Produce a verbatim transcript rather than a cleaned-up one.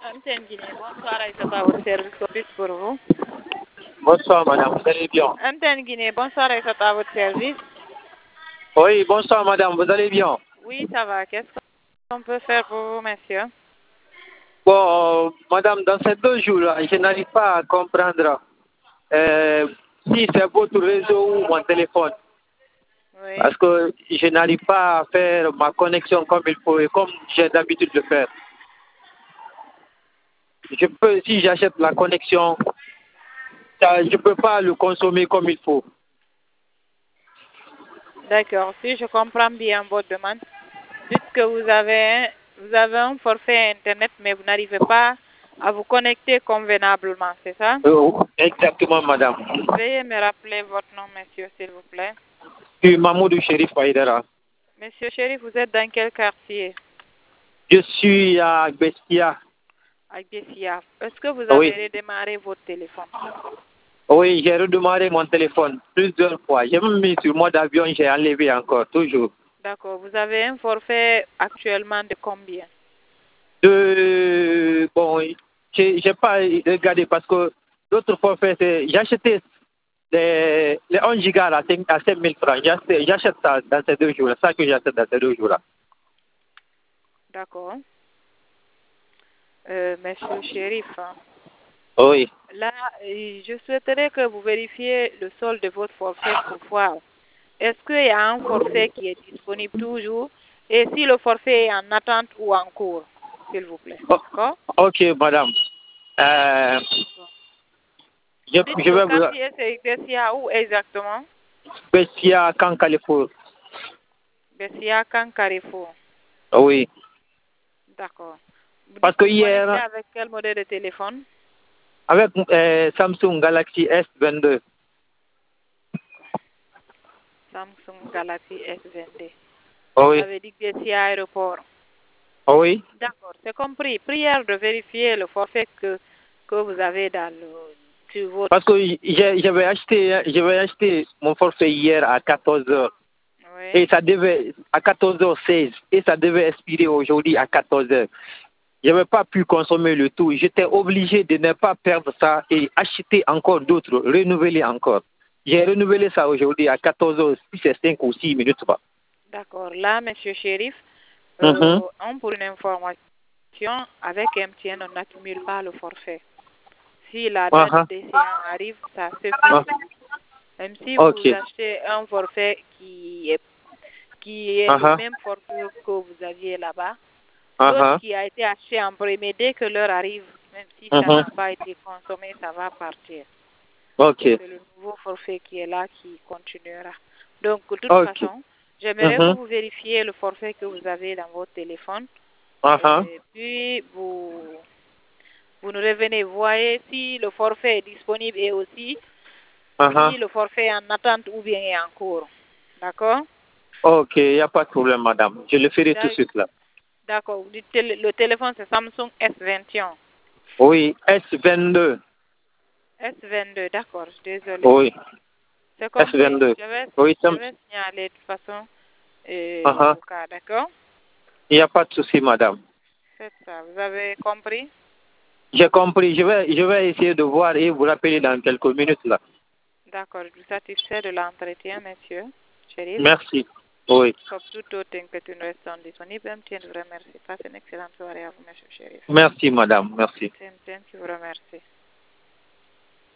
M T N Guinée, bonsoir Aïssata, votre service office pour vous. Bonsoir madame, vous allez bien? M T N Guinée, bonsoir Aïssata, votre service. Oui, bonsoir madame, vous allez bien? Oui, ça va. Qu'est-ce qu'on peut faire pour vous, monsieur? Bon, euh, madame, dans ces deux jours-là, je n'arrive pas à comprendre euh, si c'est votre réseau ou mon téléphone. Oui. Parce que je n'arrive pas à faire ma connexion comme il faut et comme j'ai d'habitude de faire. Je peux, si j'achète la connexion, ça, je ne peux pas le consommer comme il faut. D'accord. Si je comprends bien votre demande, dites que vous avez, un, vous avez un forfait Internet, mais vous n'arrivez pas à vous connecter convenablement, c'est ça? Euh, exactement, madame. Veuillez me rappeler votre nom, monsieur, s'il vous plaît. Je suis Mamoudou Chérif Aïdara. Monsieur Chérif, vous êtes dans quel quartier? Je suis à Bestia. À Bessia. Est-ce que vous Oui. avez redémarré votre téléphone? Oui, j'ai redémarré mon téléphone plusieurs fois. J'ai même mis sur mode avion, j'ai enlevé encore, toujours. D'accord. Vous avez un forfait actuellement de combien? De... Bon, j'ai j'ai pas regardé parce que l'autre forfait, c'est... J'ai acheté les, les onze gigas à cinq mille francs. J'achète j'achète ça dans ces deux jours-là. Ça que j'achète dans ces deux jours-là. D'accord. Euh, monsieur Chérif, hein, Oui. là, euh, je souhaiterais que vous vérifiez le solde de votre forfait pour voir. Est-ce qu'il y a un forfait qui est disponible toujours? Et si le forfait est en attente ou en cours, s'il vous plaît. Oh, D'accord? ok, madame. Euh, je, Dites je le vais vous... quartier, c'est Bessia où exactement? Bestia, Cancalifour. Bessia, Can Carrefour. Oui. D'accord. Vous Parce dites que que vous connectez hier, avec quel modèle de téléphone? avec euh, Samsung Galaxy S vingt-deux. Samsung Galaxy S vingt-deux. Oui. Ça veut dire Bessia Aéroport. Oui. D'accord, c'est compris. Prière de vérifier le forfait que, que vous avez dans le, sur votre... Parce que j'avais acheté, j'avais acheté mon forfait hier à quatorze heures. Oui. Et ça devait, à quatorze heures seize. Et ça devait expirer aujourd'hui à quatorze heures. Je n'avais pas pu consommer le tout. J'étais obligé de ne pas perdre ça et acheter encore d'autres, renouveler encore. J'ai renouvelé ça aujourd'hui à quatorze heures, si c'est cinq ou six minutes. D'accord. Là, monsieur Chérif, Mm euh, -hmm. on pour une information, avec M T N, on n'accumule pas le forfait. Si la date uh -huh. d'échéance arrive, ça se uh -huh. Même si Okay. vous achetez un forfait qui est, qui est uh -huh. le même forfait que vous aviez là-bas, uh l'autre -huh. qui a été acheté en premier, dès que l'heure arrive, même si uh ça -huh. n'a pas été consommé, ça va partir. Ok. C'est le nouveau forfait qui est là qui continuera. Donc, de toute Okay. façon, j'aimerais uh -huh. que vous vérifiez le forfait que vous avez dans votre téléphone. uh -huh. Et puis, vous, vous nous revenez, voyez si le forfait est disponible et aussi uh -huh. si le forfait est en attente ou bien est en cours. D'accord? Ok, il n'y a pas de problème, madame. Je le ferai tout de suite là. D'accord. Le téléphone, c'est Samsung S vingt et un. Oui, S vingt-deux. S vingt-deux, d'accord, désolé. Oui. C'est compris. S vingt-deux. Je vais, Oui, je vais signaler de toute façon euh, uh -huh. le cas, d'accord? Il n'y a pas de souci, madame. C'est ça, vous avez compris? J'ai compris. Je vais, je vais essayer de voir et vous rappeler dans quelques minutes là. D'accord, je suis satisfait de l'entretien, monsieur Chérif. Merci. Oui. Comme tout autre que tu nous restes disponible, M T N vous remercie. Passez une excellente soirée à vous, monsieur Chérif. Merci, madame. Merci. M T N qui vous remercie.